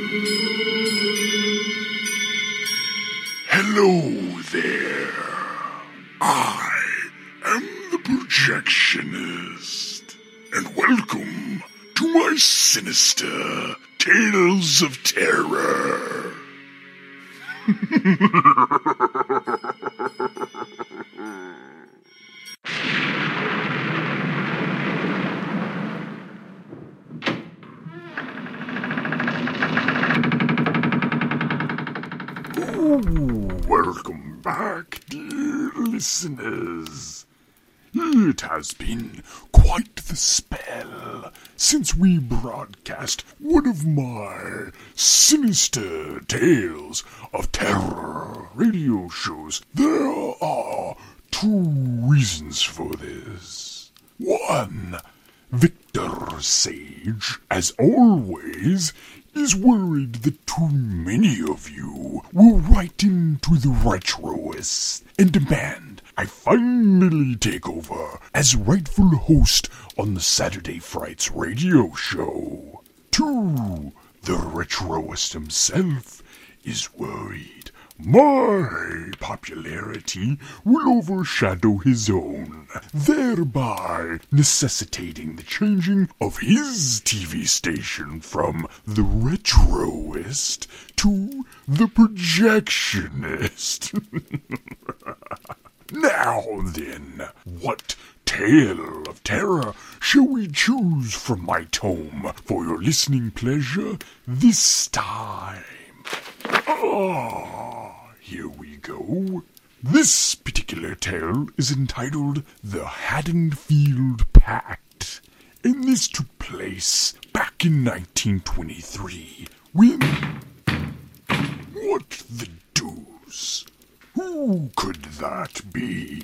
Hello there. I am the Projectionist, and welcome to my sinister Tales of Terror. Welcome back, dear listeners. It has been quite the spell since we broadcast one of my sinister tales of terror radio shows. There are two reasons for this. One, Victor Sage, as always, is worried that too many of you will write into the Retroist and demand I finally take over as rightful host on the Saturday Frights radio show. Two, the Retroist himself is worried my popularity will overshadow his own, thereby necessitating the changing of his TV station from the Retroist to the Projectionist. Now then, what tale of terror shall we choose from my tome for your listening pleasure this time? Here we go. This particular tale is entitled The Haddonfield Pact, and this took place back in 1923 when... What the deuce? Who could that be?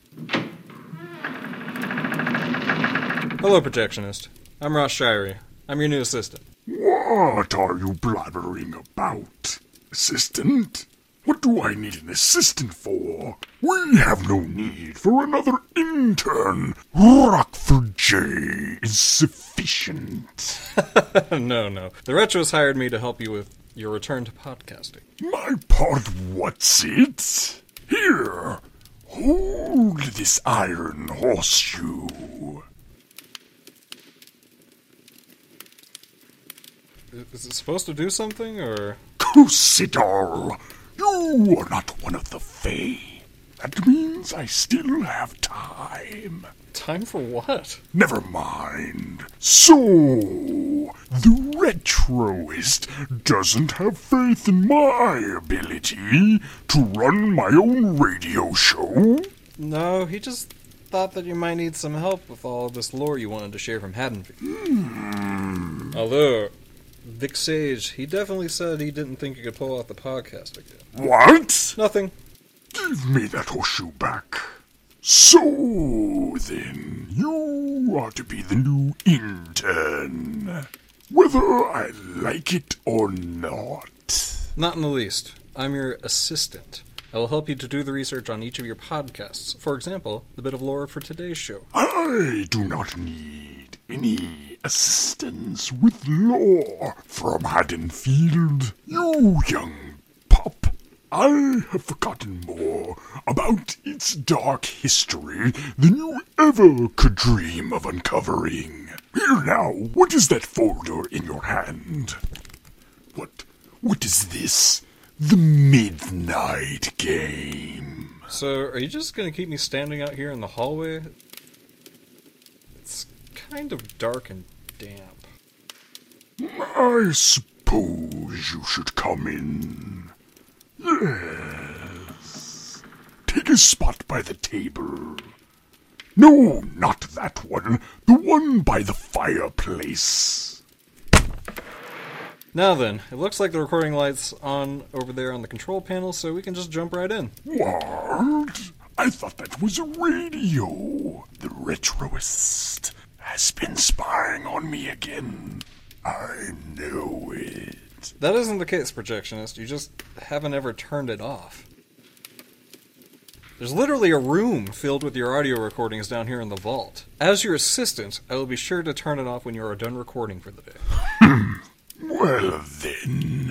Hello, Projectionist. I'm Ross Shirey. I'm your new assistant. What are you blabbering about, assistant? What do I need an assistant for? We have no need for another intern. Rockford J is sufficient. No. The Retros hired me to help you with your return to podcasting. My part what's it? Here, hold this iron horseshoe. Is it supposed to do something, or...? Cusidor! You are not one of the Fae. That means I still have time. Time for what? Never mind. So, the Retroist doesn't have faith in my ability to run my own radio show? No, he just thought that you might need some help with all this lore you wanted to share from Haddonfield. Although... Vic Sage, he definitely said he didn't think you could pull off the podcast again. What? Nothing. Give me that horseshoe back. So, then, you are to be the new intern. Whether I like it or not. Not in the least. I'm your assistant. I will help you to do the research on each of your podcasts. For example, the bit of lore for today's show. I do not need any assistance with lore from Haddonfield. You young pup, I have forgotten more about its dark history than you ever could dream of uncovering. Here now, what is that folder in your hand? What is this? The Midnight Game. So, are you just going to keep me standing out here in the hallway? It's kind of dark and damp. I suppose you should come in. Yes. Take a spot by the table. No, not that one. The one by the fireplace. Now then, it looks like the recording light's on over there on the control panel, so we can just jump right in. What? I thought that was a radio. The Retroist has been spying on me again. I know it. That isn't the case, Projectionist. You just haven't ever turned it off. There's literally a room filled with your audio recordings down here in the vault. As your assistant, I will be sure to turn it off when you are done recording for the day. Well then,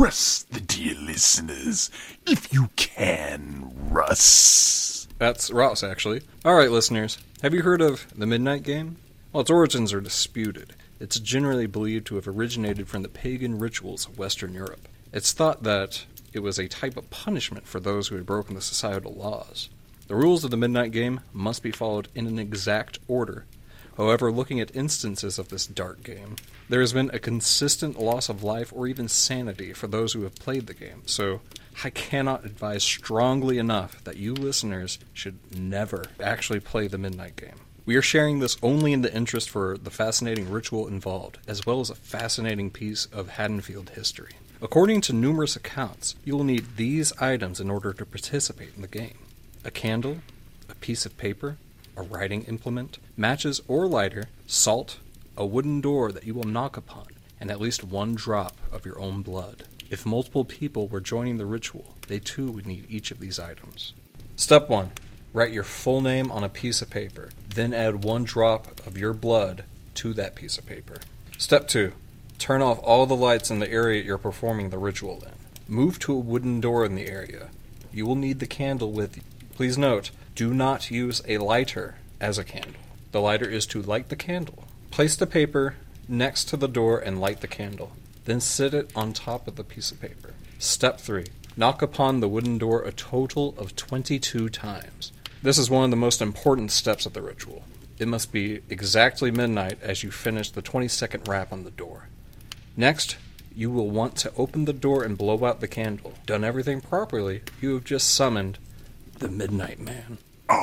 impress the dear listeners, if you can, Russ. That's Ross, actually. Alright, listeners, have you heard of the Midnight Game? Well, its origins are disputed. It's generally believed to have originated from the pagan rituals of Western Europe. It's thought that it was a type of punishment for those who had broken the societal laws. The rules of the Midnight Game must be followed in an exact order. However, looking at instances of this dark game, there has been a consistent loss of life or even sanity for those who have played the game, so I cannot advise strongly enough that you listeners should never actually play the Midnight Game. We are sharing this only in the interest for the fascinating ritual involved, as well as a fascinating piece of Haddonfield history. According to numerous accounts, you will need these items in order to participate in the game: a candle, a piece of paper, a writing implement, matches or lighter, salt, a wooden door that you will knock upon, and at least one drop of your own blood. If multiple people were joining the ritual, they too would need each of these items. Step 1. Write your full name on a piece of paper, then add one drop of your blood to that piece of paper. Step 2. Turn off all the lights in the area you're performing the ritual in. Move to a wooden door in the area. You will need the candle with you. Please note, do not use a lighter as a candle. The lighter is to light the candle. Place the paper next to the door and light the candle. Then sit it on top of the piece of paper. Step 3. Knock upon the wooden door a total of 22 times. This is one of the most important steps of the ritual. It must be exactly midnight as you finish the 22nd rap on the door. Next, you will want to open the door and blow out the candle. Done everything properly, you have just summoned the Midnight Man.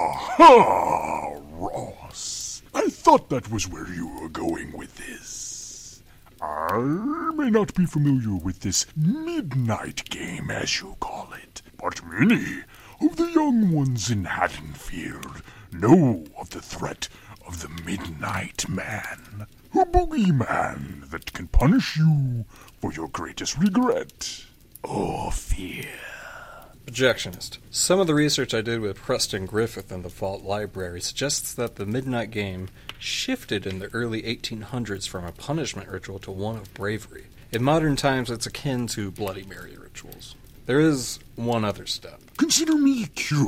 Aha, Ross. I thought that was where you were going with this. I may not be familiar with this Midnight Game, as you call it, but many of the young ones in Haddonfield know of the threat of the Midnight Man, a boogeyman that can punish you for your greatest regret or fear. Projectionist. Some of the research I did with Preston Griffith in the Vault Library suggests that the Midnight Game shifted in the early 1800s from a punishment ritual to one of bravery. In modern times, it's akin to Bloody Mary rituals. There is one other step. Consider me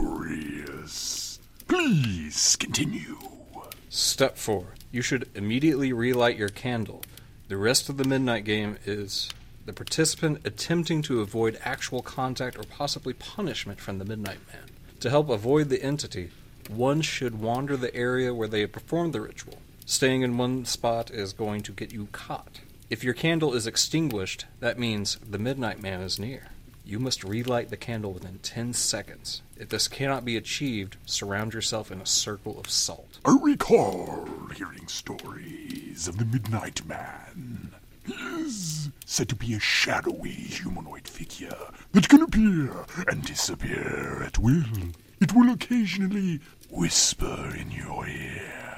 curious. Please continue. Step 4. You should immediately relight your candle. The rest of the Midnight Game is the participant attempting to avoid actual contact or possibly punishment from the Midnight Man. To help avoid the entity, one should wander the area where they have performed the ritual. Staying in one spot is going to get you caught. If your candle is extinguished, that means the Midnight Man is near. You must relight the candle within 10 seconds. If this cannot be achieved, surround yourself in a circle of salt. I recall hearing stories of the Midnight Man. He is said to be a shadowy humanoid figure that can appear and disappear at will. It will occasionally whisper in your ear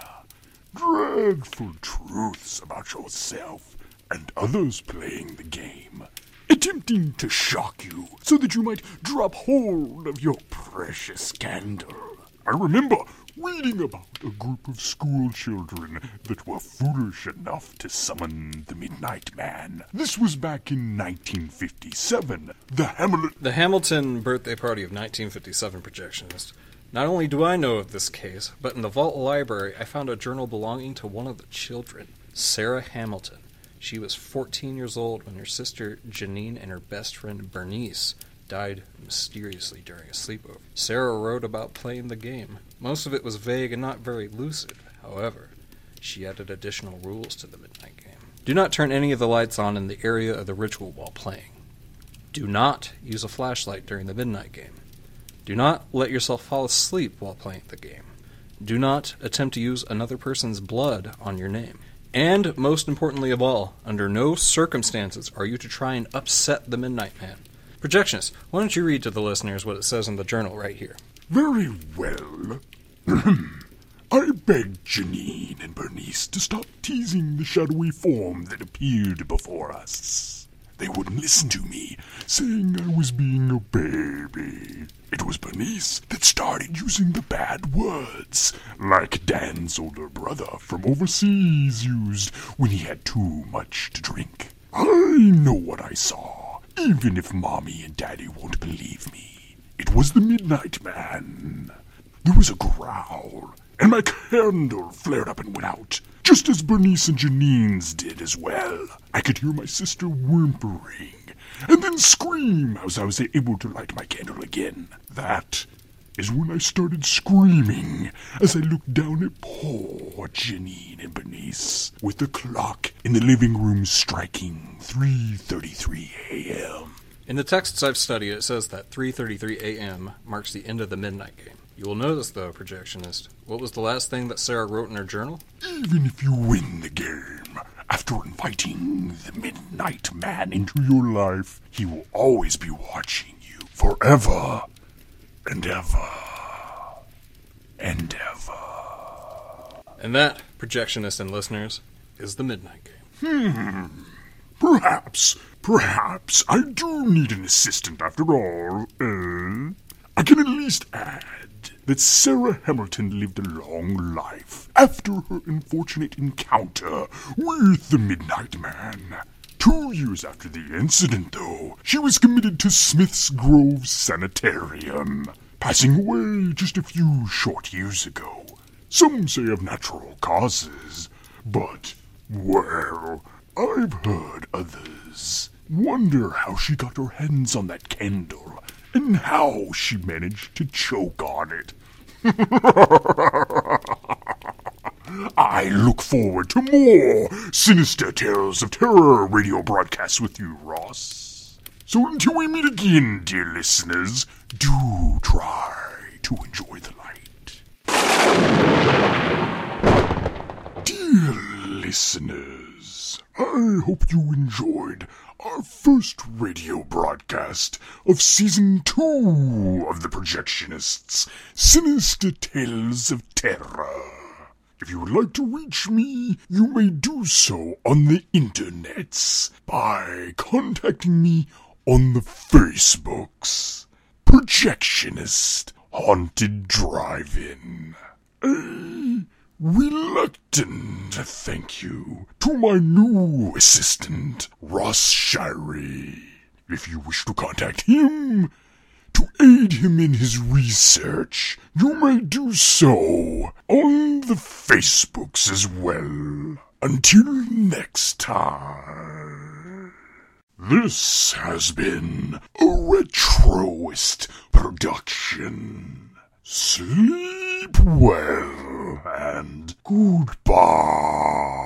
dreadful truths about yourself and others playing the game, attempting to shock you so that you might drop hold of your precious candle. I remember reading about a group of school children that were foolish enough to summon the Midnight Man. This was back in 1957. The Hamilton birthday party of 1957 projectionist. Not only do I know of this case, but in the Vault Library I found a journal belonging to one of the children, Sarah Hamilton. She was 14 years old when her sister Janine and her best friend Bernice died mysteriously during a sleepover. Sarah wrote about playing the game. Most of it was vague and not very lucid. However, she added additional rules to the Midnight Game. Do not turn any of the lights on in the area of the ritual while playing. Do not use a flashlight during the Midnight Game. Do not let yourself fall asleep while playing the game. Do not attempt to use another person's blood on your name. And, most importantly of all, under no circumstances are you to try and upset the Midnight Man. Projectionist, why don't you read to the listeners what it says in the journal right here? Very well. I begged Janine and Bernice to stop teasing the shadowy form that appeared before us. They wouldn't listen to me, saying I was being a baby. It was Bernice that started using the bad words, like Dan's older brother from overseas used when he had too much to drink. I know what I saw. even if Mommy and Daddy won't believe me. It was the Midnight Man. There was a growl, and my candle flared up and went out, just as Bernice and Janine's did as well. I could hear my sister whimpering, and then scream as I was able to light my candle again. That is when I started screaming as I looked down at poor Janine and Bernice, with the clock in the living room striking 3:33 a.m. In the texts I've studied, it says that 3:33 a.m. marks the end of the Midnight Game. You will notice, though, Projectionist, what was the last thing that Sarah wrote in her journal? Even if you win the game, after inviting the Midnight Man into your life, he will always be watching you forever and ever and ever. And that, Projectionist and listeners, is the Midnight Game. Perhaps I do need an assistant after all. I can at least add that Sarah Hamilton lived a long life after her unfortunate encounter with the Midnight Man. 2 years after the incident, though, she was committed to Smith's Grove Sanitarium, passing away just a few short years ago. Some say of natural causes, but, well, I've heard others wonder how she got her hands on that candle and how she managed to choke on it. I look forward to more Sinister Tales of Terror radio broadcasts with you, Ross. So until we meet again, dear listeners, do try to enjoy the light. Dear listeners, I hope you enjoyed our first radio broadcast of Season 2 of the Projectionists' Sinister Tales of Terror. If you would like to reach me, you may do so on the internets by contacting me on the Facebooks. Projectionist Haunted Drive-In. A reluctant thank you to my new assistant, Ross Shirey. If you wish to contact him to aid him in his research, you may do so on the Facebooks as well. Until next time. This has been a Retroist production. Sleep well and goodbye.